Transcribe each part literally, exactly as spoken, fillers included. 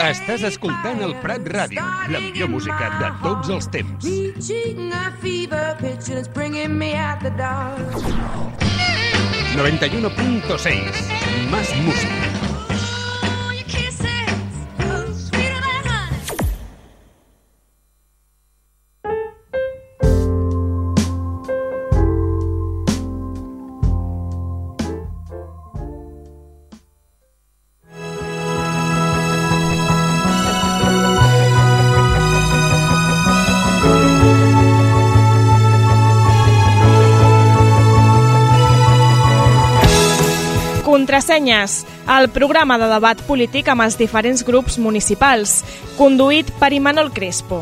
Estàs escoltant el Prat Ràdio, la millor música de tots els temps. noventa y uno punto seis, más música. Contrasenyes, el programa de debat polític amb els diferents grups municipals, conduït per Imanol Crespo.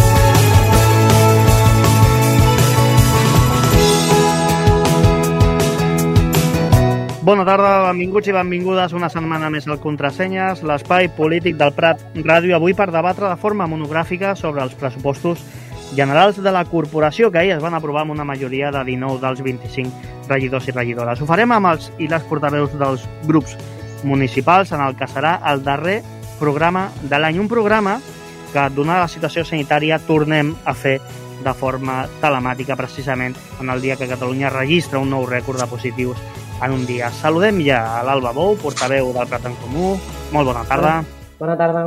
Bona tarda, benvinguts i benvingudes una setmana més al Contrasenyes, l'espai polític del Prat Ràdio, avui per debatre de forma monogràfica sobre els pressupostos generals de la corporació, que ahir es van aprovar amb una majoria de dinou dels vint-i-cinc regidors i regidores. Ho farem amb els i les portaveus dels grups municipals en el que serà el darrer programa de l'any. Un programa que, donada la situació sanitària, tornem a fer de forma telemàtica, precisament en el dia que Catalunya registra un nou rècord de positius en un dia. Saludem ja a l'Alba Bou, portaveu del Prat en Comú. Molt bona tarda. Bona tarda.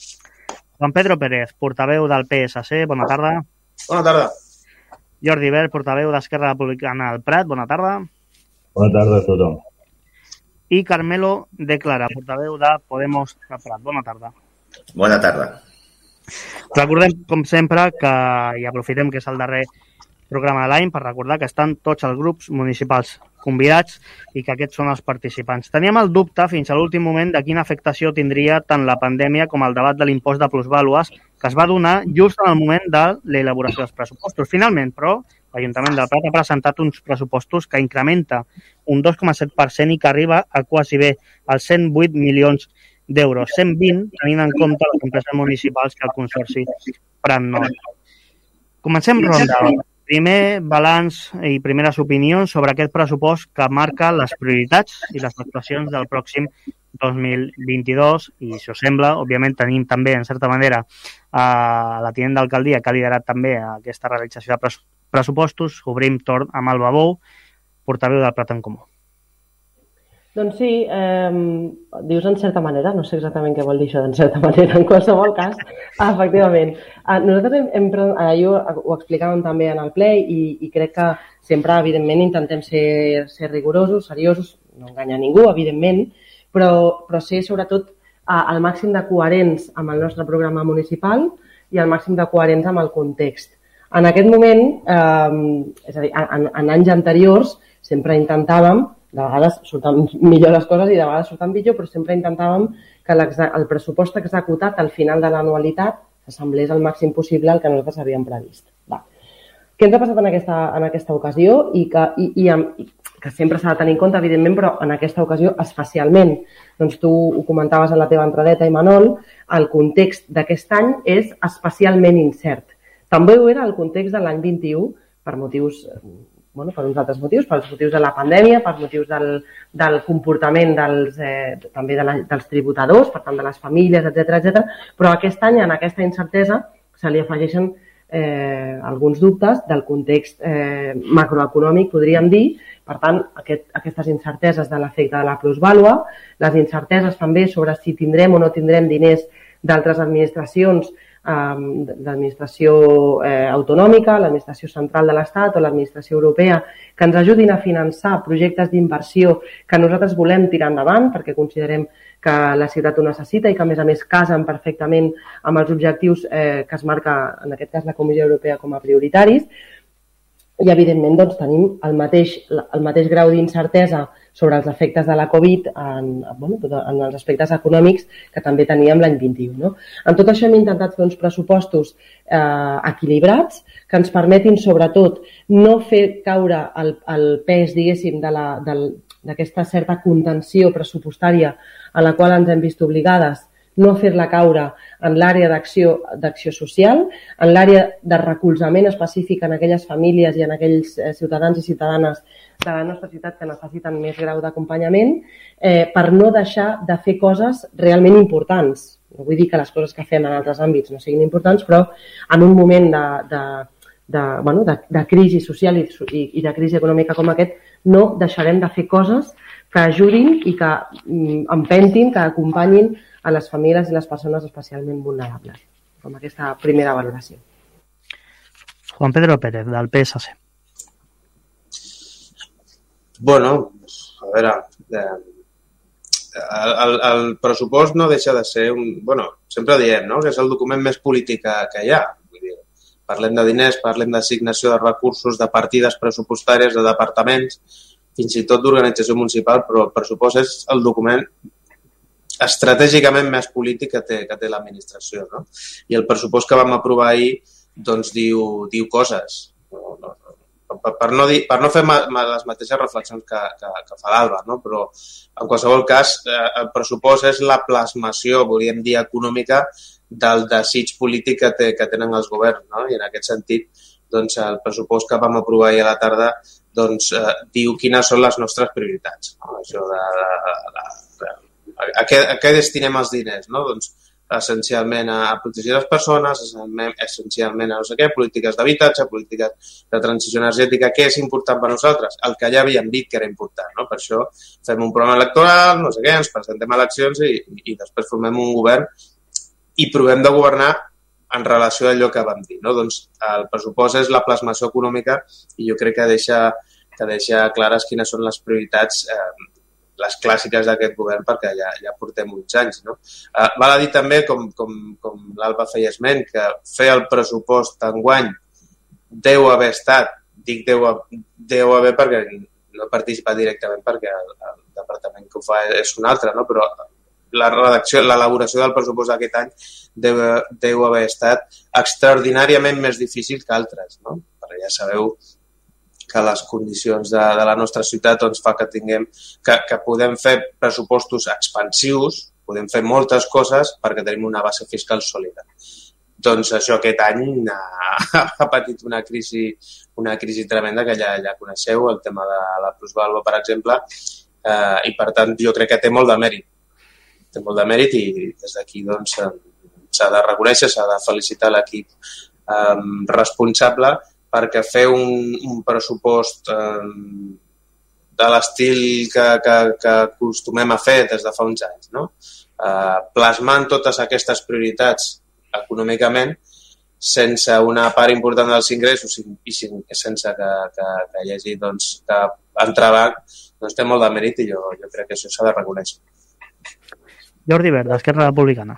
Juan Pedro Pérez, portaveu del P S C. Bona tarda. Bona tarda. Jordi Bert, portaveu d'Esquerra Republicana del Prat. Bona tarda. Bona tarda a tothom. I Carmelo de Clara, portaveu de Podemos del Prat. Bona tarda. Bona tarda. Recordem, com sempre, que i aprofitem que és el darrer programa de l'any per recordar que estan tots els grups municipals convidats i que aquests són els participants. Teníem el dubte fins a l'últim moment de quina afectació tindria tant la pandèmia com el debat de l'impost de plusvàlues que es va donar just en el moment de l'elaboració dels pressupostos. Finalment, però, l'Ajuntament del Prat ha presentat uns pressupostos que incrementa un dos coma set per cent i que arriba a quasi bé als cent vuit milions d'euros. cent vint, tenint en compte les empreses municipals que el Consorci Prat Nord. Comencem ronda. Primer balanç i primeres opinions sobre aquest pressupost que marca les prioritats i les actuacions del pròxim dos mil vint-i-dos i, si us sembla, òbviament tenim també, en certa manera, a la tinent d'alcaldia que ha liderat també aquesta realització de pressupostos. Obrim torn amb Alba Bou, portaveu del Prat en Comú. Doncs sí, eh, dius en certa manera, no sé exactament què vol dir això d'en certa manera, en qualsevol cas, efectivament. Nosaltres hem, hem, jo ho explicàvem també en el ple i, i crec que sempre, evidentment, intentem ser, ser rigorosos, seriosos, no enganyar ningú, evidentment, però, però ser sobretot al màxim de coherents amb el nostre programa municipal i al màxim de coherents amb el context. En aquest moment, eh, és a dir, en, en anys anteriors, sempre intentàvem, de vegades surten millor les coses i de vegades surten pitjor, però sempre intentàvem que el pressupost executat al final de l'anualitat s'assemblés al màxim possible al que nosaltres havíem previst. Va. Què ens ha passat en aquesta, en aquesta ocasió i que, i, i, i, que sempre s'ha de tenir en compte, evidentment, però en aquesta ocasió especialment. Doncs tu ho comentaves en la teva entradeta, Imanol, el context d'aquest any és especialment incert. També ho era el context de l'any vint-i-u per motius... Bueno, per uns altres motius, pels motius de la pandèmia, pels motius del, del comportament dels, eh, també de la, dels tributadors, per tant de les famílies, etcètera, etcètera. Però aquest any, en aquesta incertesa, se li afegeixen eh, alguns dubtes del context eh, macroeconòmic, podríem dir. Per tant, aquest, aquestes incerteses de l'efecte de la plusvàlua, les incerteses també sobre si tindrem o no tindrem diners d'altres administracions, l'administració eh, autonòmica, l'administració central de l'Estat o l'administració europea, que ens ajudin a finançar projectes d'inversió que nosaltres volem tirar endavant perquè considerem que la ciutat ho necessita i que, a més a més, casen perfectament amb els objectius eh, que es marca, en aquest cas, la Comissió Europea com a prioritaris. I, evidentment, doncs, tenim el mateix, el mateix grau d'incertesa sobre els efectes de la Covid en, bueno, en els aspectes econòmics que també teníem l'any vint-i-u. No? En tot això hem intentat fer uns pressupostos eh, equilibrats que ens permetin, sobretot, no fer caure el, el pes, diguéssim, de la, del, d'aquesta certa contenció pressupostària a la qual ens hem vist obligades no fer-la caure en l'àrea d'acció d'acció social, en l'àrea de recolzament específic en aquelles famílies i en aquells ciutadans i ciutadanes de la nostra ciutat que necessiten més grau d'acompanyament, eh, per no deixar de fer coses realment importants. No vull dir que les coses que fem en altres àmbits no siguin importants, però en un moment de, de, de, bueno, de, de crisi social i, i, i de crisi econòmica com aquest, no deixarem de fer coses que ajudin i que mm, empentin, que acompanyin a les famílies i les persones especialment vulnerables, com aquesta primera valoració. Juan Pedro Pérez, del P S C. Bueno, a veure, eh, el, el, el pressupost no deixa de ser un... Bueno, sempre diem, no?, que és el document més polític que, que hi ha. Vull dir, parlem de diners, parlem d'assignació de recursos, de partides pressupostàries, de departaments, fins i tot d'organització municipal, però el pressupost és el document estratègicament més polític que té, que té l'administració, no? I el pressupost que vam aprovar ahir doncs diu, diu coses. No, no, per, per, no dir, per no fer ma, ma, les mateixes reflexions que, que, que fa l'Alba, no? Però en qualsevol cas eh, el pressupost és la plasmació, volíem dir, econòmica del desig polític que, té, que tenen els governs, no? I en aquest sentit doncs, el pressupost que vam aprovar ahir a la tarda doncs, eh, diu quines són les nostres prioritats. No? Això de, de, de, de, a, què, a què destinem els diners? No? Doncs, essencialment a protegir les persones, essencialment a no sé què, polítiques d'habitatge, polítiques de transició energètica. Què és important per nosaltres? El que ja havíem dit que era important. No? Per això fem un programa electoral, no sé què, ens presentem a eleccions i, i després formem un govern i provem de governar en relació a allò que vam dir. No? Doncs el pressupost és la plasmació econòmica i jo crec que deixa, que deixa clares quines són les prioritats eh, les clàssiques d'aquest govern perquè ja, ja portem uns anys. No? Uh, val a dir també, com, com, com l'Alba feia esment, que fer el pressupost d'enguany deu haver estat, dic deu, deu haver perquè no participa directament perquè el, el departament que ho fa és un altre, no? Però la redacció, l'elaboració del pressupost d'aquest any deu, deu haver estat extraordinàriament més difícil que altres, no? Perquè ja sabeu que les condicions de, de la nostra ciutat doncs, fa que tinguem que, que podem fer pressupostos expansius, podem fer moltes coses perquè tenim una base fiscal sòlida. Doncs això aquest any ha, ha patit una crisi, una crisi tremenda que ja, ja coneixeu, el tema de la plusvàlua, per exemple, eh, i per tant jo crec que té molt de mèrit. Té molt de mèrit i des d'aquí doncs, s'ha de reconèixer, s'ha de felicitar l'equip eh, responsable perquè fer un, un pressupost eh, de l'estil que, que, que acostumem a fer des de fa uns anys, no? Eh, plasmant totes aquestes prioritats econòmicament sense una part important dels ingressos i sense que, que, que hi hagi doncs, cap entrebanc, doncs té molt de mèrit i jo, jo crec que això s'ha de reconèixer. Jordi Verd, Esquerra Republicana.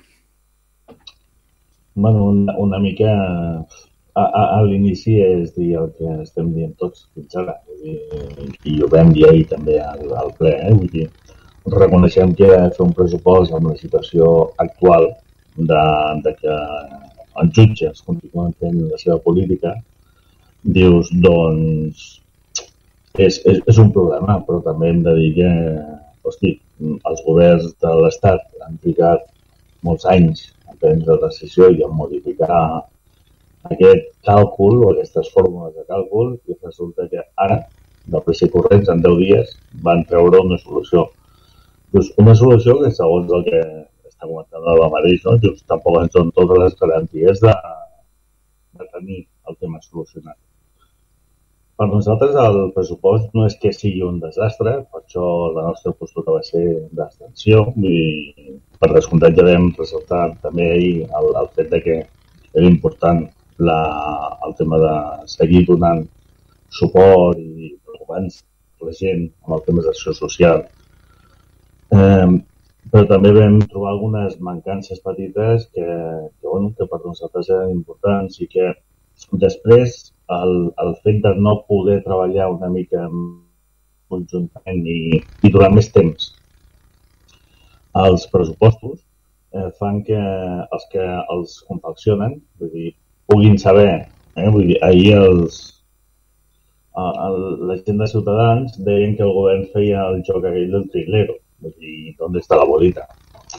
Bueno, una, una mica... A, a, a l'inici és dir el que estem dient tots fins ara, i, i ho vam dir ahir també al, al ple, eh? Vull dir, reconeixem que fer un pressupost amb la situació actual de, de que els jutges continuen fent la seva política, dius, doncs, és, és, és un problema, però també hem de dir que, hosti, els governs de l'Estat han trigat molts anys a prendre decisió i a modificar aquest càlcul o aquestes fórmules de càlcul i resulta que ara, de pressa i corrents, en deu dies, van treure una solució. Pues una solució que, segons el que està comentant el mateix, no? Just, tampoc ens donen totes les garanties de, de tenir el tema solucionat. Per nosaltres el pressupost no és que sigui un desastre, per això la nostra postura va ser d'abstenció i per descomptat ja vam ressaltar també ahir el, el fet de que era important La, el tema de seguir donant suport i preocupant la gent amb el tema d'acció social. Eh, però també vam trobar algunes mancances petites que, que, bueno, que per nosaltres eren importants i que després el, el fet de no poder treballar una mica conjuntament i, i durant més temps els pressupostos eh, fan que els que els confeccionen, vull dir, puguin saber, eh? Vull dir, ahir els, el, la gent de Ciutadans deien que el govern feia el joc aquell del trilero, vull dir, on està la bolita?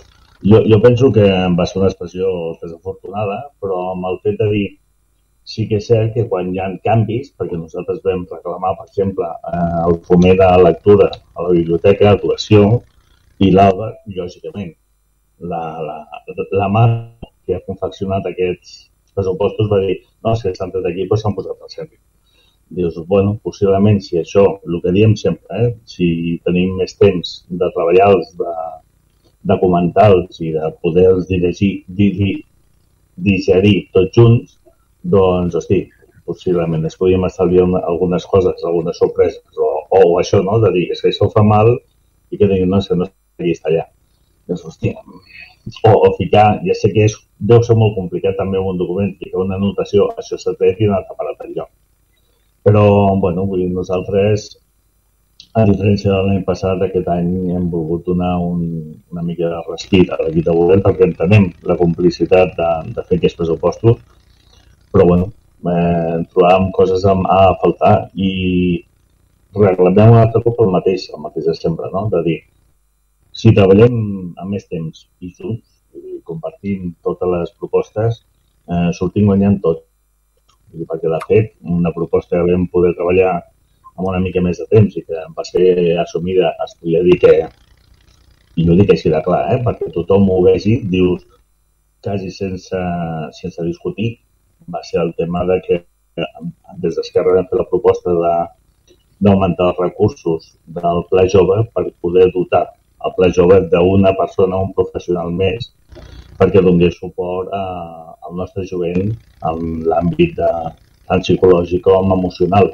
jo, jo penso que va ser una expressió desafortunada, però amb el fet de dir sí que és cert que quan hi ha canvis, perquè nosaltres vam reclamar, per exemple, eh, el foment de la lectura a la biblioteca, actuació, i l'Alba, lògicament, la, la, la mà que ha confeccionat aquests pressupostos va dir no, si estan tot aquí, doncs s'han posat al centre. Dius, bueno, possiblement si això, el que diem sempre, eh, si tenim més temps de treballar-los, de, de comentar-los i de poder-los dirigir, dirigir, digerir tots junts, doncs, hosti, possiblement es podríem establir algunes coses, algunes sorpreses, o, o això, no?, de dir, és que això fa mal i que diguin, no, és que no està allà. Doncs, hòstia, o, o ficar, ja sé que és, deu ser molt complicat també en un document, ficar una anotació, això s'ha tret i una altra parat al lloc. Però, bueno, vull dir, nosaltres, a diferència de l'any passat, aquest any hem volgut donar un, una mica de respir a l'equip de govern perquè entenem la complicitat de, de fer aquests pressupostos, però, bueno, eh, trobàvem coses a, a faltar i reclamem un altre cop el mateix, el mateix de sempre, no?, de dir, si treballem amb més temps i junts, compartim totes les propostes, eh, sortim guanyant tot. Perquè, de fet, una proposta que vam poder treballar amb una mica més de temps i que va ser assumida, es podria dir que, i no dic així de clar, eh, perquè tothom ho vegi, dius, quasi sense, sense discutir, va ser el tema de que des d'Esquerra vam fer la proposta de, d'augmentar els recursos del Pla Jove per poder dotar el Pla Jove d'una persona, un professional més, perquè donés suport a, al nostre jovent en l'àmbit de, tant psicològic com emocional.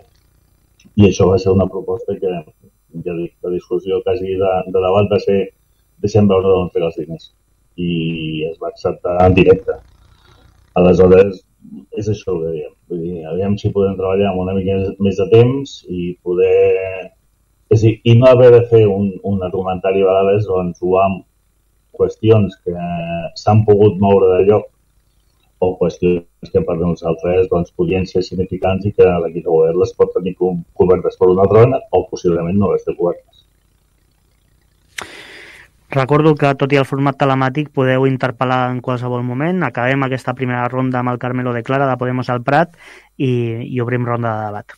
I això va ser una proposta que, ja dic, la discussió quasi de, de debat va ser deixem veure d'on fer els diners. I es va acceptar en directe. Aleshores, és això el que dèiem. Vull dir, aviam si podem treballar amb una mica més de temps i poder... És dir, i no haver de fer un, un argumentari a vegades doncs, o amb qüestions que s'han pogut moure de lloc o qüestions que per nosaltres doncs, podrien ser significants i que l'equip de govern les pot tenir cobertes per una altra banda o possiblement no les té cobertes. Recordo que, tot i el format telemàtic, podeu interpel·lar en qualsevol moment. Acabem aquesta primera ronda amb el Carmelo de Clara de Podemos al Prat i, i obrim ronda de debat.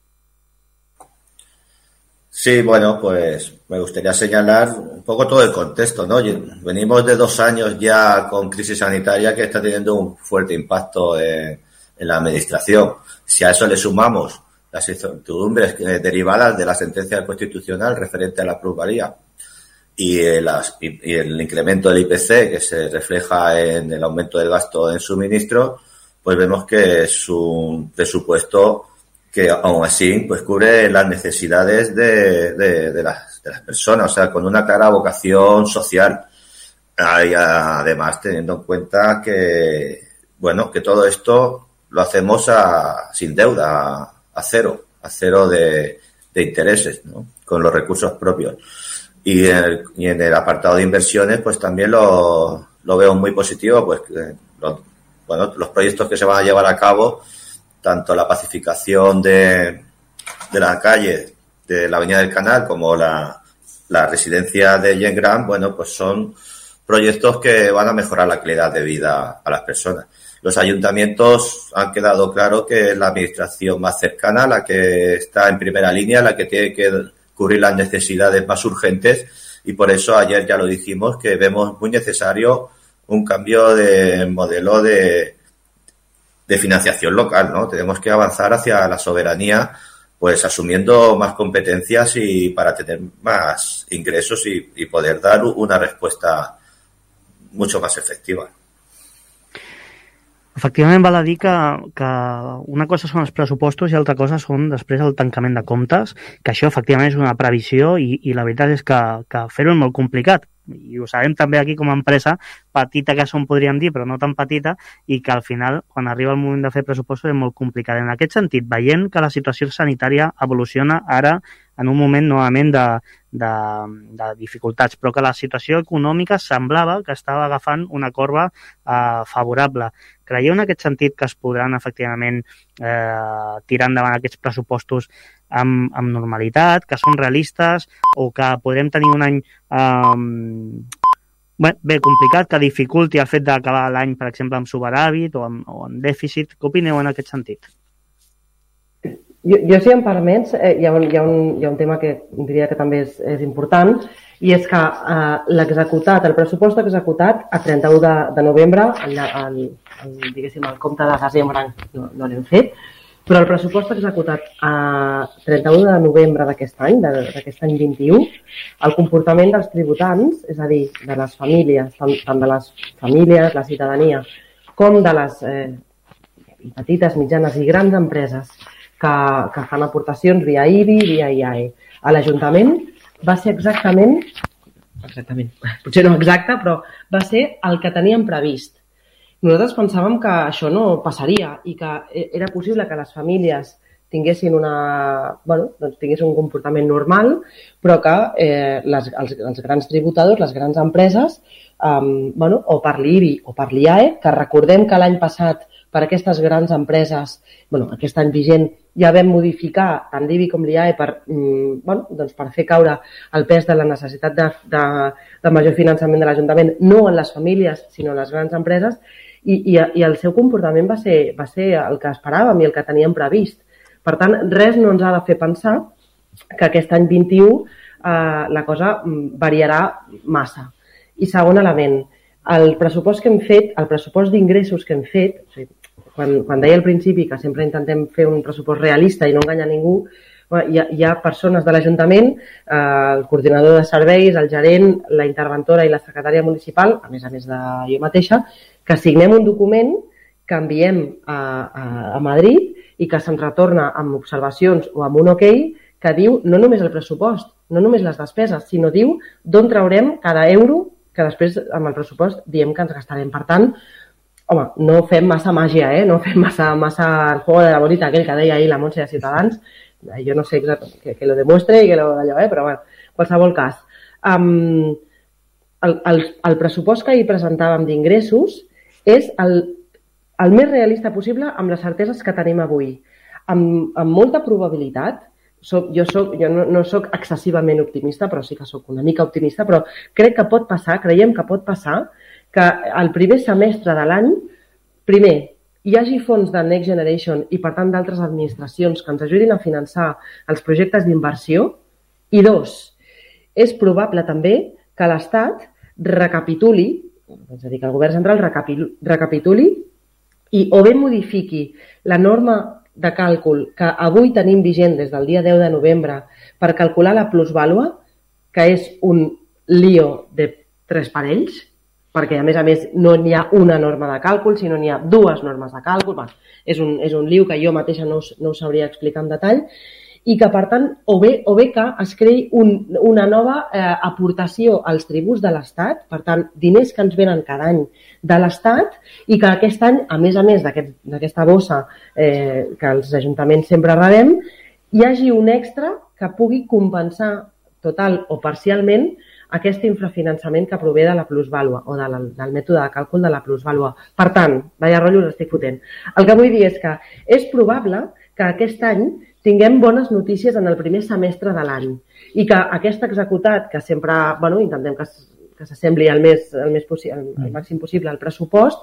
Sí, bueno, pues me gustaría señalar un poco todo el contexto, ¿no? Venimos de dos años ya con crisis sanitaria que está teniendo un fuerte impacto en, en la administración. Si a eso le sumamos las incertidumbres derivadas de la sentencia constitucional referente a la plusvalía y, las, y, y el incremento del I P C que se refleja en el aumento del gasto en suministro, pues vemos que es un presupuesto que aún así pues cubre las necesidades de, de, de, las, de las personas, o sea, con una clara vocación social. Y además teniendo en cuenta que, bueno, que todo esto lo hacemos a, sin deuda, a, a cero, a cero de, de intereses, ¿no?, con los recursos propios. Y en el, y en el apartado de inversiones, pues también lo, lo veo muy positivo, pues, eh, lo, bueno, los proyectos que se van a llevar a cabo, tanto la pacificación de, de la calle de la Avenida del Canal como la, la residencia de Jen Grant, bueno, pues son proyectos que van a mejorar la calidad de vida a las personas. Los ayuntamientos han quedado claro que es la administración más cercana, la que está en primera línea, la que tiene que cubrir las necesidades más urgentes, y por eso ayer ya lo dijimos que vemos muy necesario un cambio de modelo de de financiación local, ¿no? Tenemos que avanzar hacia la soberanía, pues asumiendo más competencias y para tener más ingresos y, y poder dar una respuesta mucho más efectiva. Efectivament, val a dir que, que una cosa són els pressupostos i altra cosa són després el tancament de comptes, que això efectivament és una previsió i, i la veritat és que, que fer-ho és molt complicat. I ho sabem també aquí com a empresa, petita que som podríem dir, però no tan petita, i que al final, quan arriba el moment de fer pressupostos, és molt complicat. En aquest sentit, veient que la situació sanitària evoluciona ara en un moment novament de, de, de dificultats, però que la situació econòmica semblava que estava agafant una corba eh, favorable. Creieu en aquest sentit que es podran efectivament eh, tirar endavant aquests pressupostos amb, amb normalitat, que són realistes o que podrem tenir un any eh, bé, complicat, que dificulti el fet d'acabar l'any, per exemple, amb superàvit o amb, o amb dèficit. Què opineu en aquest sentit? Jo, jo si em permets, eh, hi, ha un, hi, ha un, hi ha un tema que diria que també és, és important, i és que eh, l'executat, el pressupost executat a trenta-u de, de novembre, el, el, el, diguéssim, el compte de desembre no, no l'hem fet, però el pressupost executat a trenta-u de novembre d'aquest any, d'aquest any vint-i-u, el comportament dels tributants, és a dir, de les famílies, tant, tant de les famílies, la ciutadania, com de les eh, petites, mitjanes i grans empreses que, que fan aportacions via I B I, via I A E, a l'Ajuntament, va ser exactament, exactament, potser no exacte, però va ser el que teníem previst. Nosaltres pensàvem que això no passaria i que era possible que les famílies tinguessin, una, bueno, doncs tinguessin un comportament normal, però que eh, les, els, els grans tributadors, les grans empreses, um, bueno, o per l'I B I o per l'I A E, que recordem que l'any passat per aquestes grans empreses, bueno, aquest any vigent, ja vam modificar tant l'I B I com l'I A E per, mm, bueno, doncs per fer caure el pes de la necessitat de, de, de major finançament de l'Ajuntament, no en les famílies, sinó en les grans empreses, i, i, i el seu comportament va ser, va ser el que esperàvem i el que teníem previst. Per tant, res no ens ha de fer pensar que aquest any vint-i-u eh, la cosa variarà massa. I segon element, el pressupost que hem fet, el pressupost d'ingressos que hem fet, o sigui, quan, quan deia al principi que sempre intentem fer un pressupost realista i no enganyar ningú, hi ha, hi ha persones de l'Ajuntament, eh, el coordinador de serveis, el gerent, la interventora i la secretària municipal, a més a més de jo mateixa, que signem un document que enviem a, a, a Madrid i que se'n retorna amb observacions o amb un ok que diu no només el pressupost, no només les despeses, sinó diu d'on traurem cada euro que després amb el pressupost diem que ens gastarem. Per tant, home, no fem massa màgia, eh? No fem massa, massa el juego de la bolita aquell que deia ahir la Montse de Ciutadans. Jo no sé exactament que, que lo demuestre i que lo d'allò, eh? Però bueno, en qualsevol cas. Um, el, el, el pressupost que ahir presentàvem d'ingressos és el, el més realista possible amb les certeses que tenim avui. Amb, amb molta probabilitat, soc, jo, soc, jo no, no soc excessivament optimista, però sí que soc una mica optimista, però crec que pot passar, creiem que pot passar, que el primer semestre de l'any, primer, hi hagi fons de Next Generation i, per tant, d'altres administracions que ens ajudin a finançar els projectes d'inversió. I dos, és probable també que l'Estat recapituli, és a dir, que el govern central recapituli i o bé modifiqui la norma de càlcul que avui tenim vigent des del dia deu de novembre per calcular la plusvàlua, que és un lío de tres parells, perquè a més a més no n'hi ha una norma de càlcul, sinó n'hi ha dues normes de càlcul. Bueno, és, un, és un lío que jo mateixa no us, no us sabria explicar en detall, i que, per tant, o bé, o bé que es creï un, una nova eh, aportació als tributs de l'Estat, per tant, diners que ens venen cada any de l'Estat, i que aquest any, a més a més d'aquesta aquest, bossa eh, que els ajuntaments sempre rebem, hi hagi un extra que pugui compensar total o parcialment aquest infrafinançament que prové de la plusvàlua o de la, del mètode de càlcul de la plusvàlua. Per tant, vaya rotllo, us estic fotent. El que vull dir és que és probable que aquest any tinguem bones notícies en el primer semestre de l'any i que aquest executat, que sempre bueno, intentem que, que s'assembli el, més, el, més possi el, el màxim possible al pressupost,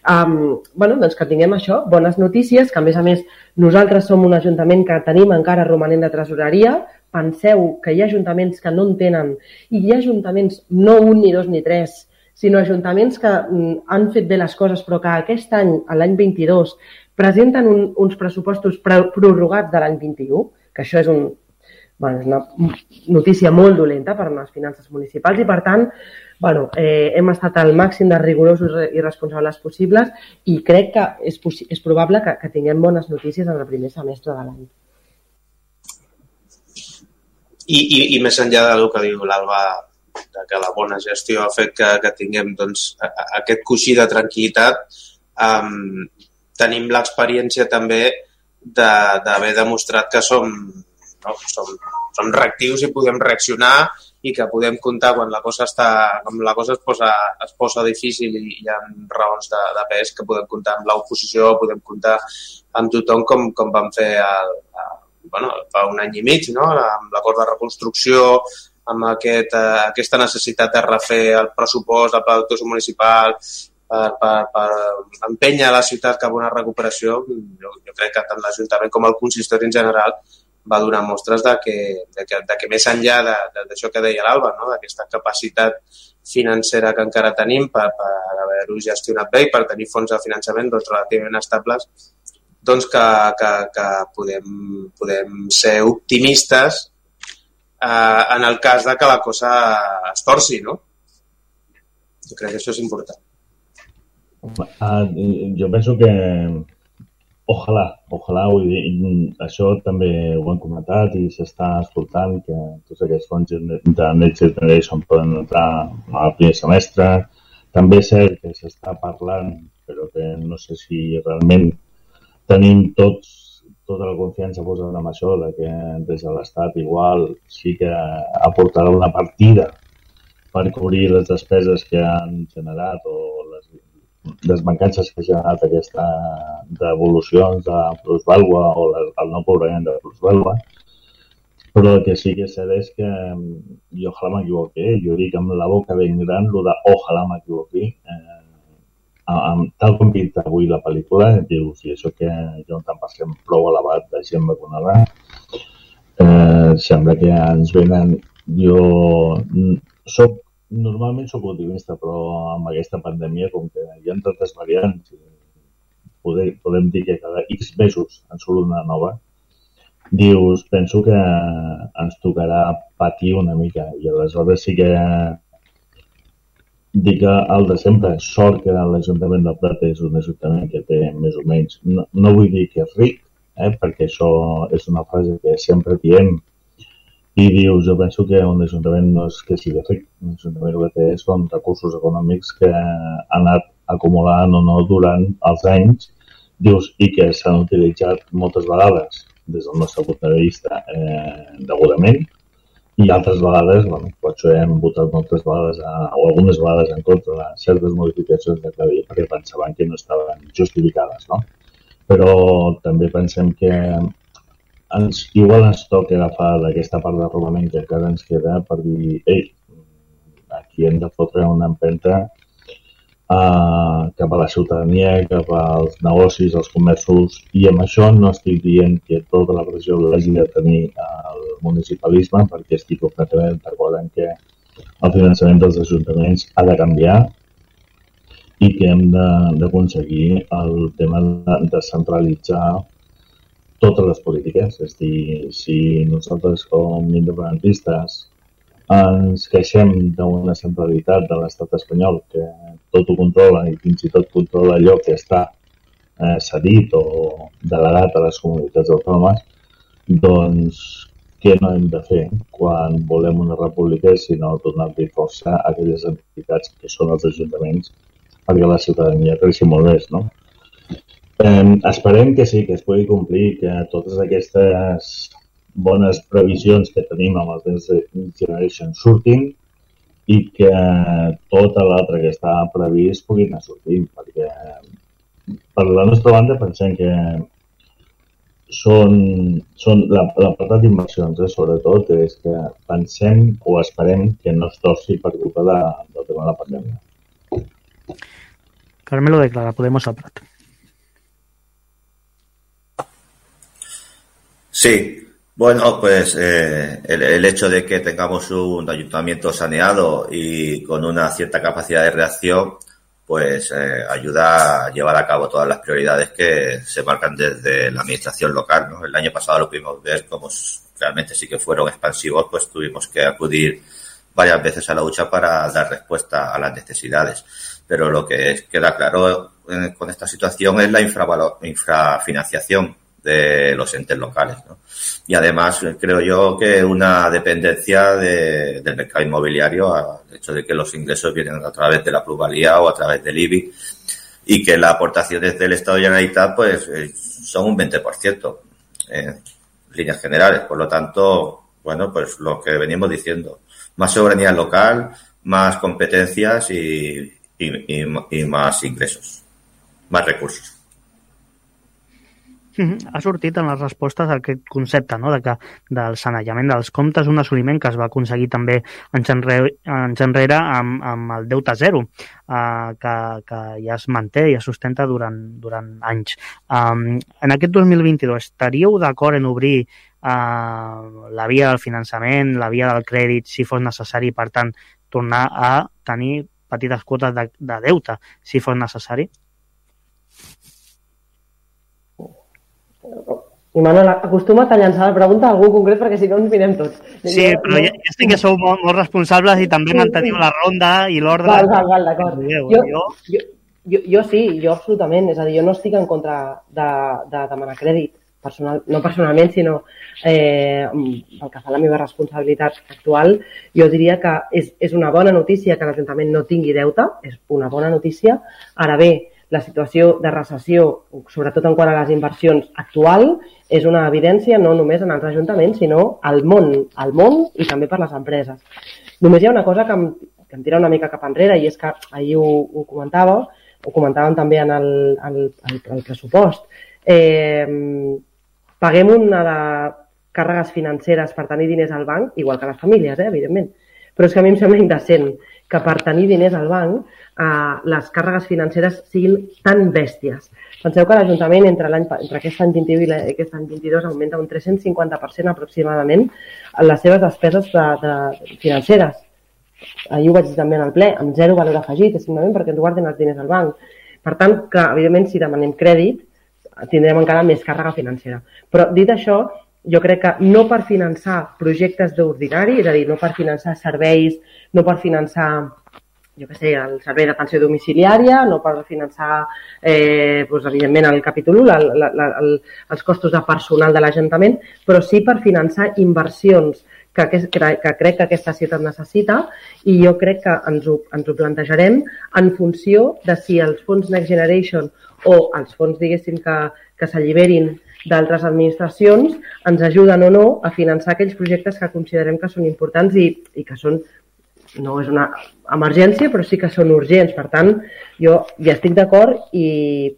um, bueno, doncs que tinguem això, bones notícies, que a més a més nosaltres som un ajuntament que tenim encara romanent de tresoreria. Penseu que hi ha ajuntaments que no en tenen i hi ha ajuntaments no un, ni dos, ni tres, sinó ajuntaments que mm, han fet bé les coses però que aquest any, l'any vint-i-dos, presenten un, uns pressupostos prorrogats de l'any vint-i-u, que això és, un, bueno, és una notícia molt dolenta per a les finances municipals i, per tant, bueno, eh, hem estat al màxim de rigorosos i responsables possibles i crec que és, és probable que, que tinguem bones notícies en el primer semestre de l'any. I, i, I més enllà del que diu l'Alba, que la bona gestió ha fet que, que tinguem doncs, aquest coixí de tranquil·litat, um, tenim l'experiència també d'haver de, demostrat que som, no, som, som reactius i podem reaccionar i que podem comptar quan la cosa, està, quan la cosa es, posa, es posa difícil i hi ha raons de, de pes, que podem comptar amb l'oposició, podem comptar amb tothom com, com vam fer el, el, bueno, fa un any i mig, no? Amb l'acord de reconstrucció, amb aquest, eh, aquesta necessitat de refer el pressupost, el pla d'actuació municipal, per, per, per empènyer la ciutat cap a una recuperació, jo, jo crec que tant l'Ajuntament com el consistori en general va donar mostres de que, de que, de que més enllà d'això que deia l'Alba, no? D'aquesta capacitat financera que encara tenim per, per haver-ho gestionat bé i per tenir fons de finançament doncs, relativament estables, doncs que, que, que podem, podem ser optimistes eh, en el cas de que la cosa es torci, no? Jo crec que això és important. Uh, jo penso que ojalà, ojalà, vull dir, això també ho hem comentat i s'està escoltant que tots aquests fons de Next Generation poden entrar al primer semestre. També és cert que s'està parlant, però que no sé si realment tenim tots tota la confiança posada en això, de que des de l'Estat igual sí que aportarà una partida per cobrir les despeses que han generat o les les mancances que ha generat aquesta devolucions de plusvàlua o el no cobrament de plusvàlua, però el que sí que és cert és que i ojalà m'equivoqui, jo dic amb la boca ben gran el de ojalà m'equivoqui, eh, tal com pinta avui la pel·lícula, dius, i això que jo tant passem prou elevat de gent vacunada, eh, sembla que ens venen, jo soc normalment soc optimista, però amb aquesta pandèmia, com que hi ha tantes variants, podem, podem dir que cada X mesos en surt una nova, dius, penso que ens tocarà patir una mica. I aleshores sí que dic el de sempre, sort que l'Ajuntament del Prat és un ajuntament que té més o menys, no, no vull dir que és ric, eh, perquè això és una frase que sempre diem, i dius, jo penso que un ajuntament no és que sigui ric, un ajuntament el que té són recursos econòmics que han anat acumulant o no durant els anys, dius, i que s'han utilitzat moltes vegades, des del nostre punt de vista, eh, degudament, i altres vegades, bueno, per això hem votat moltes vegades, a, o algunes vegades en contra de certes modificacions de cada dia, perquè pensaven que no estaven justificades, no? Però també pensem que ens, igual ens toca agafar d'aquesta part de arrobament que encara ens queda per dir, ei, aquí hem de fotre una empenta uh, cap a la ciutadania, cap als negocis, als comerços, i amb això no estic dient que tota la pressió l'hagi de tenir el municipalisme, perquè estic completament d'acord en que el finançament dels ajuntaments ha de canviar i que hem d'aconseguir el tema de, de centralitzar totes les polítiques, és a dir, si nosaltres com independentistes ens queixem d'una centralitat de l'estat espanyol que tot ho controla i fins i tot controla allò que està eh, cedit o delegat a les comunitats autònomes, doncs què no hem de fer quan volem una república sinó donar-li força a aquelles entitats que són els ajuntaments perquè la ciutadania creixi molt més, no? Eh, esperem que sí, que es pugui complir, que totes aquestes bones previsions que tenim amb els Next Generation surtin i que tota l'altra que està previst pugui anar sortint, perquè per la nostra banda pensem que són, són l'apartat d'inversions, eh, sobretot, és que pensem o esperem que no es torci per culpa de, del tema de la pandèmia. Carmelo declara, Podemos al Prat. Sí, bueno, pues eh, el, el hecho de que tengamos un ayuntamiento saneado y con una cierta capacidad de reacción, pues eh, ayuda a llevar a cabo todas las prioridades que se marcan desde la administración local, ¿no? El año pasado lo pudimos ver como realmente sí que fueron expansivos, pues tuvimos que acudir varias veces a la hucha para dar respuesta a las necesidades. Pero lo que es, queda claro eh, con esta situación es la infravalo- infrafinanciación de los entes locales, ¿no? Y además creo yo que una dependencia de, del mercado inmobiliario al hecho de que los ingresos vienen a través de la plusvalía o a través del I B I y que las aportaciones del Estado de Generalitat pues eh, son un veinte por ciento en líneas generales. Por lo tanto, bueno, pues lo que venimos diciendo, más soberanía local, más competencias y, y, y, y más ingresos, más recursos. Ha sortit en les respostes aquest concepte, no?, de que del sanejament dels comptes, un assoliment que es va aconseguir també anys enrere, anys enrere amb, amb el deute zero, eh, que, que ja es manté i es sustenta durant, durant anys. Um, en aquest dos mil vint-i-dos estaríeu d'acord en obrir uh, la via del finançament, la via del crèdit, si fos necessari, per tant, tornar a tenir petites quotes de, de deute, si fos necessari? I Manuel, acostuma't a llançar la pregunta a algú concret perquè si no ens mirem tots. Sí, jo, però ja, ja estic que sou molt, molt responsables i també sí, manteniu sí. la ronda i l'ordre. Val, val, val, d'acord. Jo, jo... Jo, jo, jo sí, jo absolutament. És a dir, jo no estic en contra de, de demanar crèdit, personal, no personalment, sinó eh, pel que fa a la meva responsabilitat actual. Jo diria que és, és una bona notícia que l'Ajuntament no tingui deute, és una bona notícia. Ara bé, la situació de recessió, sobretot en quant a les inversions actual, és una evidència no només en els ajuntaments, sinó al món, al món i també per les empreses. Només hi ha una cosa que em, que em tira una mica cap enrere, i és que ahir ho, ho comentava, ho comentàvem també en el, el, el, el pressupost. Eh, paguem una de càrregues financeres per tenir diners al banc, igual que les famílies, eh, evidentment. Però és que a mi em sembla indecent que per tenir diners al banc eh, les càrregues financeres siguin tan bèsties. Penseu que l'Ajuntament entre, entre aquest any vint-i-u i aquest any vint-i-dos augmenta un tres-cents cinquanta per cent aproximadament en les seves despeses de, de financeres. Ahir ho vaig dir també en el ple, amb zero valor afegit, és simplement perquè ens guarden els diners al banc. Per tant, que evidentment si demanem crèdit tindrem encara més càrrega financera. Però dit això, jo crec que no per finançar projectes d'ordinari, és a dir, no per finançar serveis, no per finançar, jo què sé, el servei d'atenció domiciliària, no per finançar, eh, doncs, evidentment, el capítol u, la, la, la, el, els costos de personal de l'Ajuntament, però sí per finançar inversions que, que, que crec que aquesta ciutat necessita, i jo crec que ens ho, ens ho plantejarem en funció de si els fons Next Generation o els fons, diguéssim, que, que s'alliberin d'altres administracions ens ajuden o no a finançar aquells projectes que considerem que són importants i, i que són, no és una emergència, però sí que són urgents. Per tant, jo ja estic d'acord i,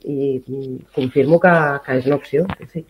i confirmo que, que és una opció. Sí, sí.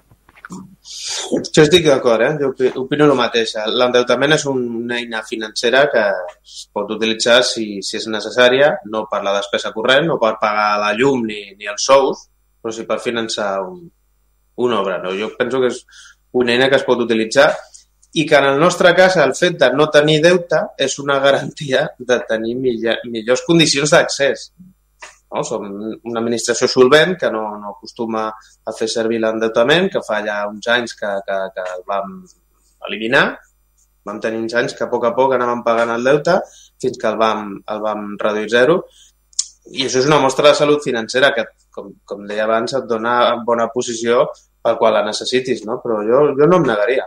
Jo estic d'acord, eh? Jo opino el mateix. L'endeutament és una eina financera que es pot utilitzar si, si és necessària, no per la despesa corrent, no per pagar la llum ni, ni els sous, però sí per finançar un, una obra. No? Jo penso que és una eina que es pot utilitzar i que en el nostre cas el fet de no tenir deute és una garantia de tenir millor, millors condicions d'accés. No? Som una administració solvent que no, no acostuma a fer servir l'endeutament, que fa ja uns anys que, que, que el vam eliminar. Vam tenir uns anys que a poc a poc anàvem pagant el deute fins que el vam, el vam reduir zero. I això és una mostra de salut financera que, com, com deia abans, et dona en bona posició pel qual la necessitis, no? Però jo, jo no em negaria.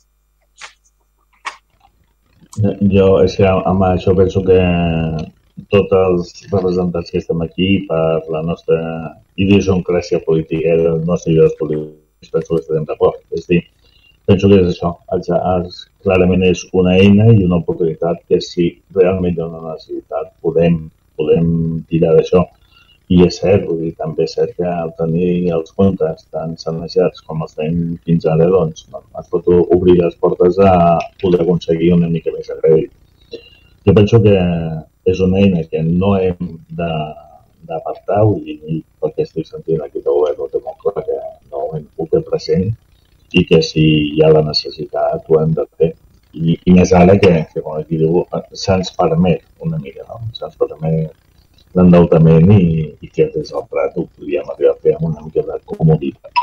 Jo, és que amb això penso que tots els representants que estem aquí per la nostra idiosincràsia política i els nostres idees polítics penso que estem d'acord. És dir, penso que és això. Els, els, clarament és una eina i una oportunitat que si realment hi ha una necessitat podem, podem tirar d'això. I és cert, vull dir, també és cert que al tenir els comptes tan sanejats com els tenim fins ara, doncs, es pot obrir les portes a poder aconseguir una mica més de crèdit. Jo penso que és una eina que no hem d'apartar, i perquè estic sentint aquí el govern ho té molt clar que no ho té present i que si hi ha la necessitat ho hem de fer. I, i més ara que, que com aquí diu, se'ns permet una mica, no? Se'ns permet l'endeutament i, i que des del Prat ho podríem arribar a fer amb una mica de comoditat.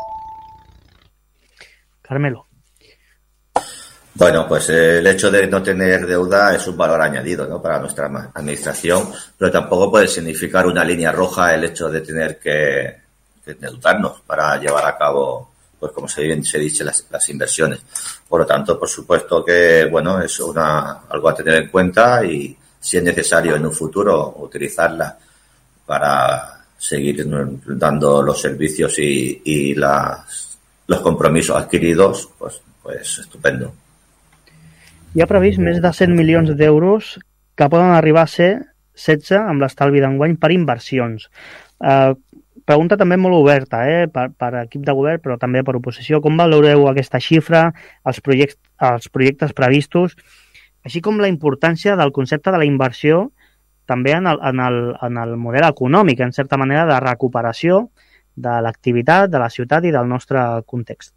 Carmelo. Bueno, pues eh, el hecho de no tener deuda es un valor añadido, ¿no?, para nuestra administración, pero tampoco puede significar una línea roja el hecho de tener que, que endeudarnos para llevar a cabo, pues como se bien se dice, las, las inversiones. Por lo tanto, por supuesto que, bueno, es una algo a tener en cuenta y si es necesario en un futuro utilizarla para seguir dando los servicios y, y las, los compromisos adquiridos, pues, pues estupendo. Hi ha previst més de cent milions d'euros que poden arribar a ser setze amb l'estalvi d'enguany per inversions. Eh, pregunta també molt oberta, eh? per, per equip de govern, però també per oposició. Com valoreu aquesta xifra, els projectes, els projectes previstos, així com la importància del concepte de la inversió també en el, en el, en el model econòmic, en certa manera, de recuperació de l'activitat, de la ciutat i del nostre context?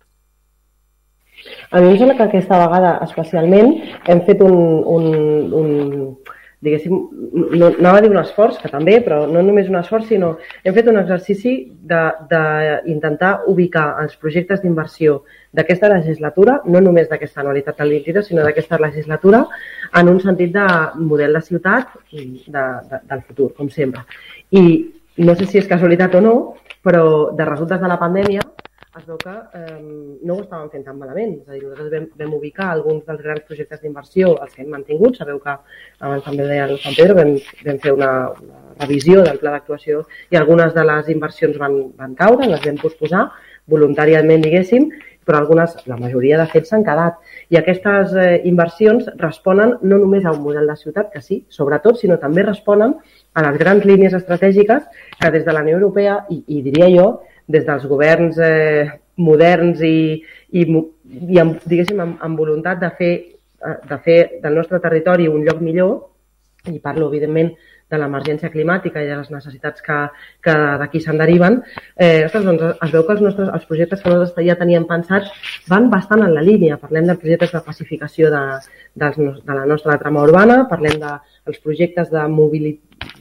A mi em sembla que aquesta vegada especialment hem fet un, un, un diguéssim, no, anava a dir un esforç, que també, però no només un esforç, sinó hem fet un exercici d'intentar ubicar els projectes d'inversió d'aquesta legislatura, no només d'aquesta anualitat del vint-i-dos, sinó d'aquesta legislatura, en un sentit de model de ciutat de, de, del futur, com sempre. I no sé si és casualitat o no, però de resultes de la pandèmia es veu que eh, no ho estàvem fent tan malament. És a dir, nosaltres vam, vam ubicar alguns dels grans projectes d'inversió, els que hem mantingut. Sabeu que abans també deia el Sant Pedro, vam, vam fer una, una revisió del pla d'actuació i algunes de les inversions van, van caure, les vam posposar voluntàriament, diguéssim, però algunes, la majoria de fet, s'han quedat. I aquestes eh, inversions responen no només a un model de ciutat, que sí, sobretot, sinó també responen a les grans línies estratègiques que des de la Unió Europea, i, i diria jo, des dels governs eh, moderns i, i, i amb, diguéssim, amb, amb voluntat de fer, de fer del nostre territori un lloc millor, i parlo, evidentment, de l'emergència climàtica i de les necessitats que, que d'aquí se'n deriven, eh, ostres, doncs es veu que els, nostres, els projectes que nosaltres ja teníem pensats van bastant en la línia. Parlem de projectes de pacificació de, de, de la nostra trama urbana, parlem dels projectes de mobilitat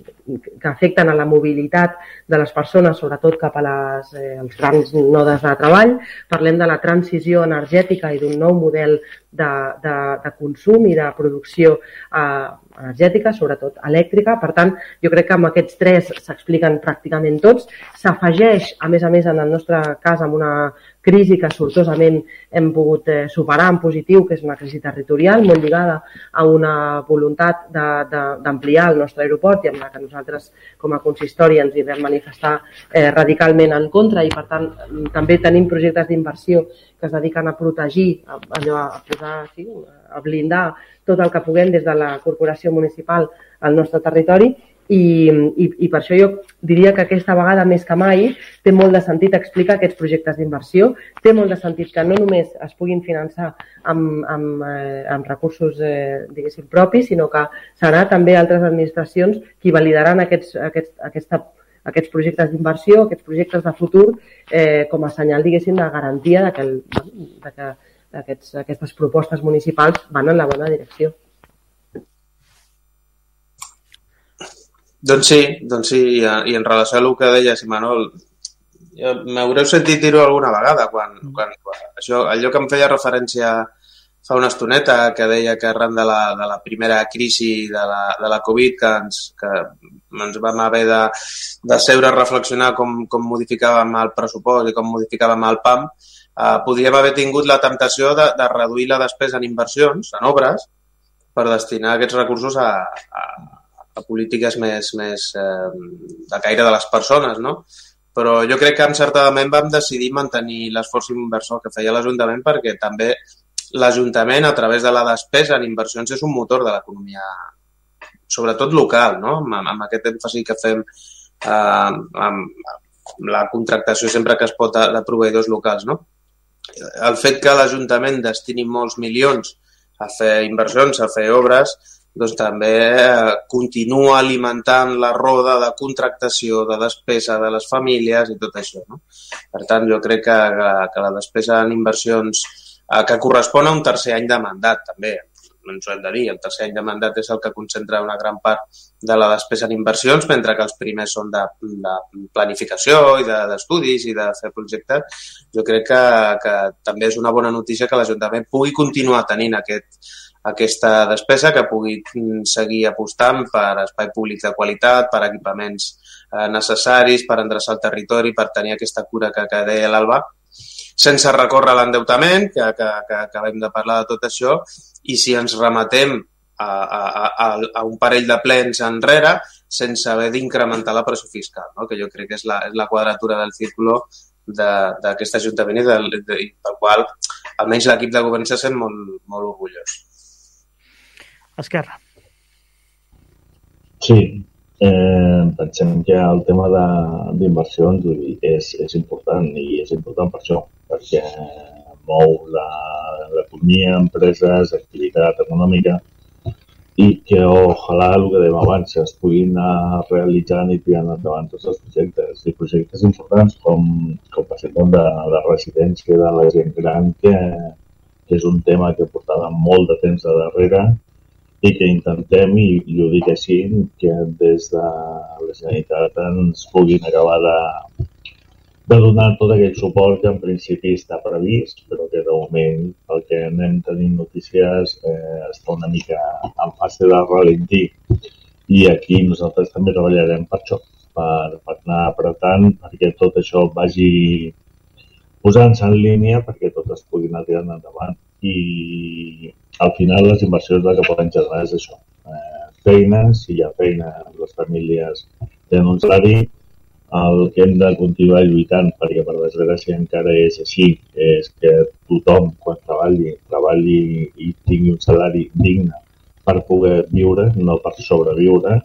que afecten a la mobilitat de les persones, sobretot cap a les, eh, els grans nodes de treball. Parlem de la transició energètica i d'un nou model de, de, de consum i de producció eh, energètica, sobretot elèctrica. Per tant, jo crec que amb aquests tres s'expliquen pràcticament tots. S'afegeix, a més a més, en el nostre cas, amb una crisi que sortosament hem pogut eh, superar en positiu, que és una crisi territorial molt lligada a una voluntat d'ampliar el nostre aeroport i amb la que nosaltres com a consistori ens hi vam manifestar eh, radicalment en contra, i per tant també tenim projectes d'inversió que es dediquen a protegir, a, allò, a posar, sí, a blindar tot el que puguem des de la corporació municipal al nostre territori. I, i, i per això jo diria que aquesta vegada més que mai té molt de sentit explicar aquests projectes d'inversió, té molt de sentit que no només es puguin finançar amb, amb, eh, amb recursos eh, diguéssim propis, sinó que serà també altres administracions qui validaran aquests, aquests, aquesta, aquests projectes d'inversió, aquests projectes de futur eh, com a senyal, diguéssim, de garantia de que, el, de que aquests, aquestes propostes municipals van en la bona direcció. Doncs sí, doncs sí, i, i en relació a el que deies, Imanol, m'haureu sentit dir-ho alguna vegada, quan, quan, quan això, allò que em feia referència fa una estoneta, que deia que arran de la, de la primera crisi de la, de la Covid, que ens, que ens vam haver de, de seure a reflexionar com, com modificàvem el pressupost i com modificàvem el P A M, eh, podríem haver tingut la temptació de, de reduir la despesa en inversions, en obres, per destinar aquests recursos a, a a polítiques més, més eh, de caire de les persones, no? Però jo crec que encertadament vam decidir mantenir l'esforç inversor que feia l'Ajuntament, perquè també l'Ajuntament, a través de la despesa en inversions, és un motor de l'economia, sobretot local, no? Amb, amb aquest èmfasi que fem eh, amb la contractació sempre que es pot de proveïdors locals, no? El fet que l'Ajuntament destini molts milions a fer inversions, a fer obres, doncs també eh, continua alimentant la roda de contractació, de despesa de les famílies i tot això, no? Per tant, jo crec que, que, que la despesa en inversions eh, que correspon a un tercer any de mandat, també, ens ho hem de dir, el tercer any de mandat és el que concentra una gran part de la despesa en inversions, mentre que els primers són de, de planificació i d'estudis i de fer projectes. Jo crec que, que també és una bona notícia que l'Ajuntament pugui continuar tenint aquest aquesta despesa, que pugui seguir apostant per espai públic de qualitat, per equipaments eh, necessaris, per endreçar el territori, per tenir aquesta cura que, que deia l'Alba, sense recórrer a l'endeutament, que, que, que acabem de parlar de tot això, i si ens remetem a, a, a, a un parell de plens enrere, sense haver d'incrementar la pressió fiscal, no? Que jo crec que és la, és la quadratura del círculo d'aquest Ajuntament i del, de, del qual almenys l'equip de govern se sent molt, molt orgullós. Esquerra. Sí, eh, pensem que el tema d'inversions és, és important i és important per això, perquè mou l'economia, empreses, activitat econòmica i que ojalà, el que dèiem abans, es puguin anar realitzant i tirant endavant tots els projectes i projectes importants com, com per exemple de, de residència de la gent gran, que, que és un tema que portava molt de temps de darrere i que intentem, i, i ho dic així, que des de la Generalitat ens puguin acabar de, de donar tot aquell suport que en principi està previst, però que de moment, pel que anem tenint notícies, eh, està una mica en fase de ralentí. I aquí nosaltres també treballarem per això, per, per anar apretant, perquè tot això vagi posant-se en línia, perquè tot es pugui anar tirant endavant. I al final les inversions el que poden generar és això. Eh, feina, si hi ha feina, les famílies tenen un salari, el que hem de continuar lluitant, perquè per desgràcia encara és així, és que tothom quan treballi, treballi i tingui un salari digne per poder viure, no per sobreviure,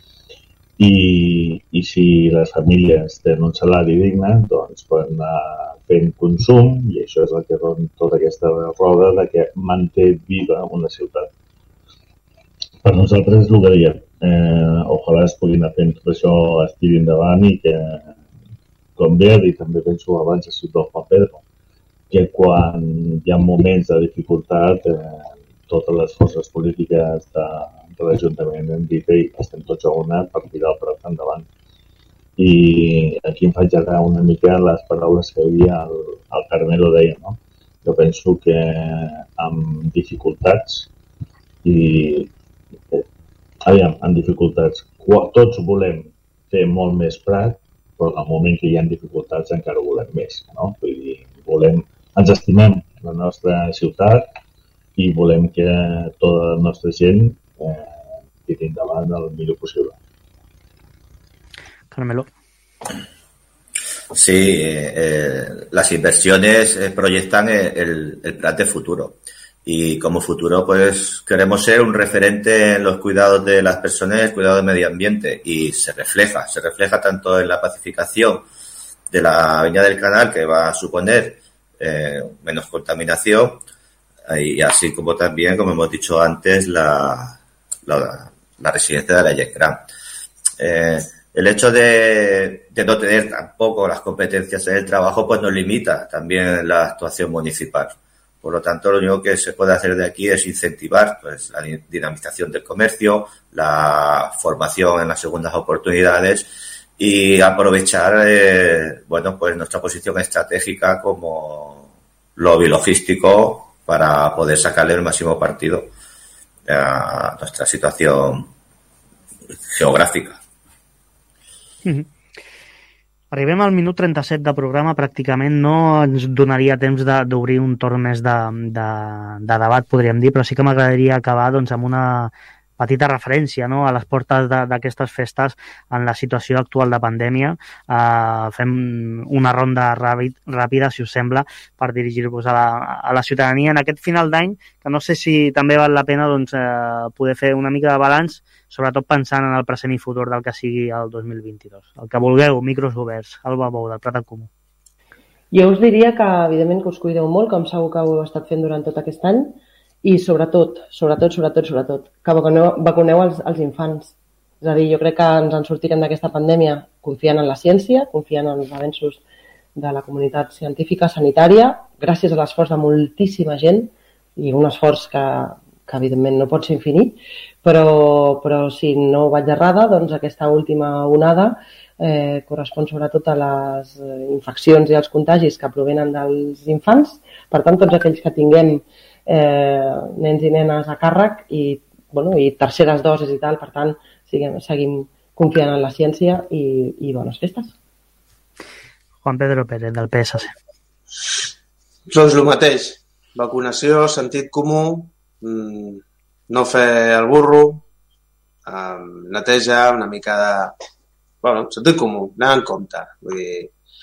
i, i si les famílies tenen un salari digne, doncs poden anar fent consum, i això és el que dona tota aquesta roda de que manté viva una ciutat. Per nosaltres és el que dèiem, eh, ojalà es puguin anar fent tot això, estigui endavant i que, com bé ha dit, també penso abans a Ciutat Juan Pedro, que quan hi ha moments de dificultat, eh, totes les forces polítiques de, de l'Ajuntament hem dit que estem tots a una per tirar el prat endavant. I aquí em faig anar una mica les paraules que havia el, el Carmelo deia, no? Jo penso que amb dificultats i eh, aviam, amb dificultats tots volem fer molt més prat, però en el moment que hi ha dificultats encara volem més, no? Vull dir, volem, ens estimem la nostra ciutat i volem que tota la nostra gent eh, tiri endavant el millor possible. Carmelo. Sí, eh, las inversiones eh, proyectan el, el plan de futuro y como futuro pues queremos ser un referente en los cuidados de las personas y el cuidado del medio ambiente y se refleja, se refleja tanto en la pacificación de la Avenida del Canal, que va a suponer eh, menos contaminación, y así como también, como hemos dicho antes, la, la, la residencia de la Gent Gran. Eh, El hecho de, de no tener tampoco las competencias en el trabajo pues nos limita también la actuación municipal. Por lo tanto, lo único que se puede hacer de aquí es incentivar pues, la dinamización del comercio, la formación en las segundas oportunidades y aprovechar eh, bueno, pues nuestra posición estratégica como lobby logístico para poder sacarle el máximo partido a nuestra situación geográfica. Mm-hmm. Arribem al minut trenta-set de programa, pràcticament no ens donaria temps d'obrir un torn més de, de, de debat, podríem dir, però sí que m'agradaria acabar doncs, amb una petita referència, no?, a les portes d'aquestes festes en la situació actual de pandèmia. Uh, fem una ronda ràpid, ràpida, si us sembla, per dirigir-vos a, la, a la ciutadania en aquest final d'any, que no sé si també val la pena doncs, uh, poder fer una mica de balanç, sobretot pensant en el present i futur del que sigui el dos mil vint-i-dos. El que vulgueu, micros oberts. Alba Bou, del Prat en Comú. Jo us diria que, evidentment, que us cuideu molt, com segur que ho heu estat fent durant tot aquest any, i sobretot, sobretot, sobretot, sobretot, que vacuneu, vacuneu els, els infants. És a dir, jo crec que ens en sortirem d'aquesta pandèmia confiant en la ciència, confiant en els avenços de la comunitat científica, sanitària, gràcies a l'esforç de moltíssima gent, i un esforç que, que evidentment no pot ser infinit, però, però si no vaig errada, doncs aquesta última onada eh, correspon sobretot a les infeccions i als contagis que provenen dels infants. Per tant, tots aquells que tinguem eh, nens i nenes a càrrec i, bueno, i terceres dosis i tal, per tant, siguem, seguim confiant en la ciència i, i bones festes. Juan Pedro Pérez, del P S C. Doncs el mateix. Vacunació, sentit comú, no fer el burro, neteja, una mica de... Bueno, sentit comú, anar en compte. Vull dir,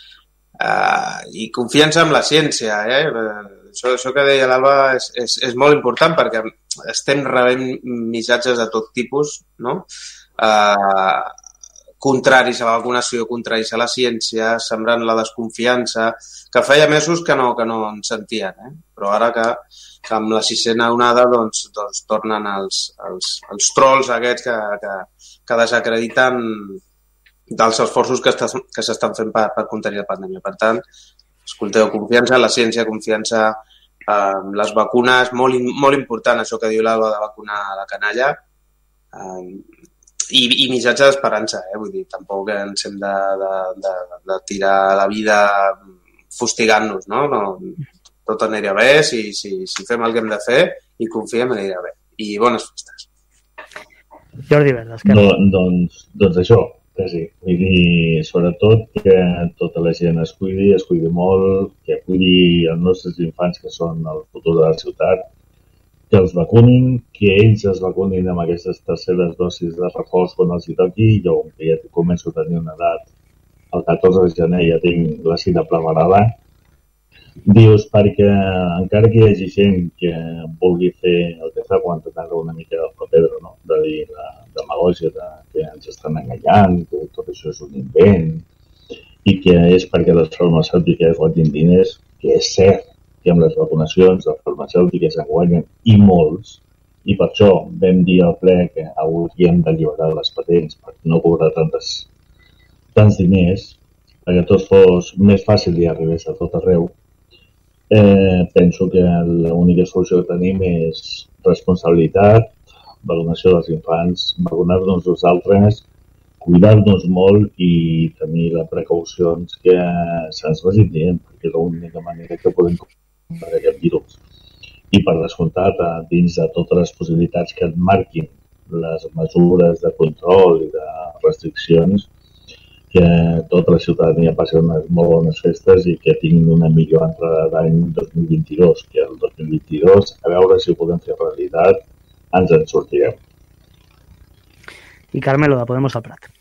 uh, i confiança en la ciència, eh? Això, això que deia l'Alba és, és, és molt important perquè estem rebent missatges de tot tipus, no? Uh, contraris a la vacunació, contraris a la ciència, sembrant la desconfiança, que feia mesos que no, que no en sentien, eh? Però ara que, que amb la sisena onada doncs, doncs tornen els, els, els trolls aquests que, que, que desacrediten dels esforços que s'estan fent per, per contenir la pandèmia. Per tant, escolteu, confiança en la ciència, confiança en les vacunes, molt, molt important això que diu l'Alba de vacunar la canalla, eh, i, i missatge d'esperança, eh? Vull dir, tampoc ens hem de, de, de, de tirar la vida fustigant-nos, no? No, tot anirà bé, si, si, si fem el que hem de fer i confiem, anirà bé. I bones festes. Jordi Verd, Esquerra. No, doncs, doncs això, que sí. Vull dir, sobretot que tota la gent es cuidi, es cuidi molt, que cuidi els nostres infants, que són el futur de la ciutat, que els vacunin, que ells es vacunin amb aquestes terceres dosis de reforç quan els hi toqui. Jo, que ja començo a tenir una edat, el catorze de gener ja tinc la cita preparada. Dius, perquè encara que hi hagi gent que vulgui fer el que fa quan t'anava una mica del Pedro, no? De dir la demagògia de que ens estan enganyant, que tot això és un invent i que és perquè les farmacèutiques guanyin diners, que és cert que amb les vacunacions les farmacèutiques en guanyen i molts, i per això vam dir al ple que hauríem d'alliberar les patents per no cobrar tantes, tants diners, perquè tot fos més fàcil i arribés a tot arreu. Eh, penso que l'única solució que tenim és responsabilitat, vacunació dels infants, vacunar-nos nosaltres, cuidar-nos molt i tenir les precaucions que se'ns vagin dient, perquè és l'única manera que podem combatre aquest virus. I per descomptat, dins de totes les possibilitats que et marquin les mesures de control i de restriccions, que tota la ciutadania passi unes molt bones festes i que tinguin una millor entrada d'any dos mil vint-i-dos, que el dos mil vint-i-dos, a veure si ho podem fer realitat, ens en sortirem. Y Carmelo, de Podemos al Prat.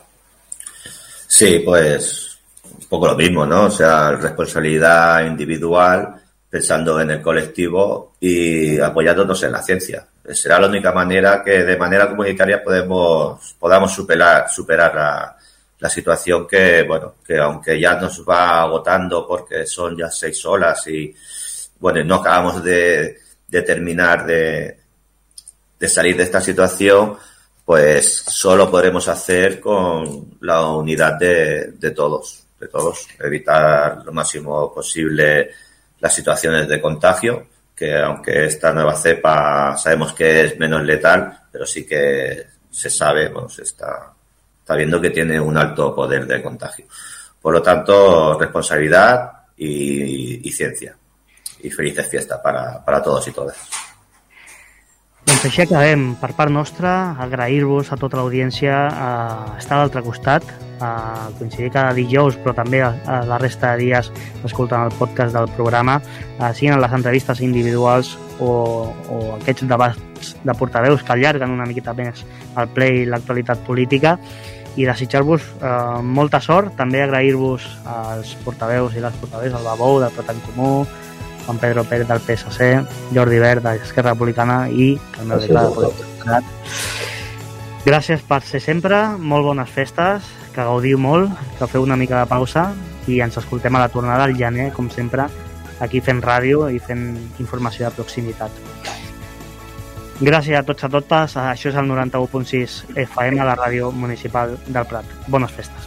Sí, pues un poco lo mismo, ¿no? O sea, responsabilidad individual, pensando en el colectivo y apoyándonos en la ciencia. Será la única manera que de manera comunitaria podemos podamos superar superar la, la situación que, bueno, que aunque ya nos va agotando porque son ya seis horas y, bueno, no acabamos de, de terminar de, de salir de esta situación, pues solo podremos hacer con la unidad de, de todos, de todos, evitar lo máximo posible las situaciones de contagio, que aunque esta nueva cepa sabemos que es menos letal, pero sí que se sabe, bueno, se está, está viendo que tiene un alto poder de contagio. Por lo tanto, responsabilidad y, y ciencia. Y felices fiestas para, para todos y todas. Doncs així acabem. Per part nostra, agrair-vos a tota l'audiència a estar a l'altre costat, a coincidir cada dijous, però també a, a la resta de dies escoltant el podcast del programa, siguin les entrevistes individuals o, o aquests debats de portaveus que allarguen una miqueta més el ple i l'actualitat política, i desitjar-vos eh, molta sort. També agrair-vos als portaveus i les portaveus, al Babou, del Prat en Comú, Juan Pedro Pérez del P S C, Jordi Verd d'Esquerra Republicana i Carmelo de Clara de Podemos. Gràcies per ser sempre, molt bones festes, que gaudiu molt, que feu una mica de pausa i ens escoltem a la tornada al gener, com sempre, aquí fent ràdio i fent informació de proximitat. Gràcies a tots a totes, això és el noranta-u punt sis F M a la ràdio municipal del Prat. Bones festes.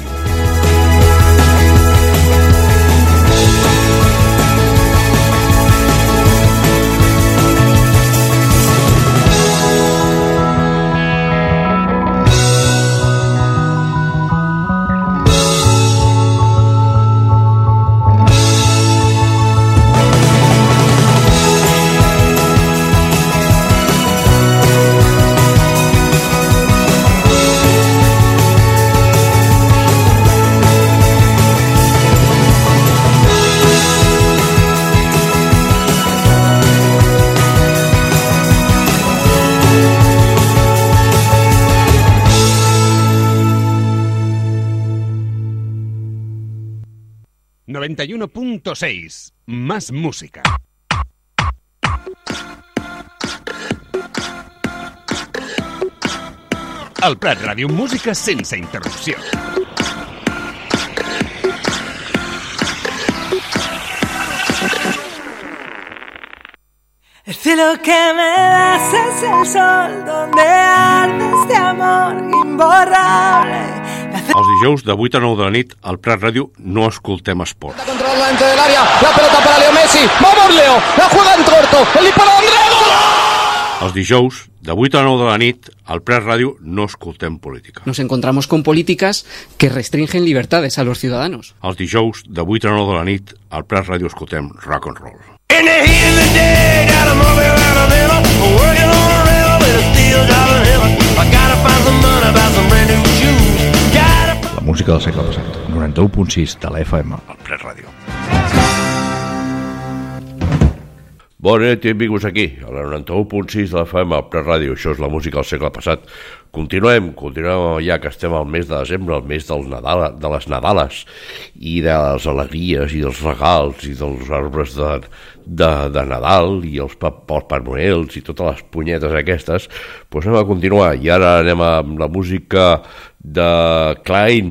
noventa y uno punto seis. Más música. Al Prat Ràdio, música sense interrupció. El cielo que me das es el sol donde arde este amor imborrable. Els dijous de vuit a nou de la nit al Prat Ràdio no escoltem esport. Control dentro del área, la pelota para Leo Messi. Vamos Leo, la juega en corto, el disparo de Andrés. Els dijous de vuit a nou de la nit al Prat Ràdio no escoltem política. Nos encontramos con políticas que restringen libertades a los ciudadanos. Els dijous de vuit a nou de la nit al Prat Ràdio escoltem rock and roll. In the heat of the day, got a movie around the middle, working on a rail with a steel job in heaven. I gotta find some money, buy some brand new shoes. Gotta... La música del segle passat, noranta-u punt sis de la F M. Al Prat Ràdio. Bona nit i benvinguts aquí, a la noranta-u punt sis de la F M, al Prat Ràdio. Això és la música del segle passat. Continuem, continuem ja que estem al mes de desembre, el mes del Nadal, de les Nadales, i de les alegries, i dels regals, i dels arbres de, de, de Nadal, i els Papernoels, i totes les punyetes aquestes. Doncs anem a continuar, i ara anem amb la música de Klein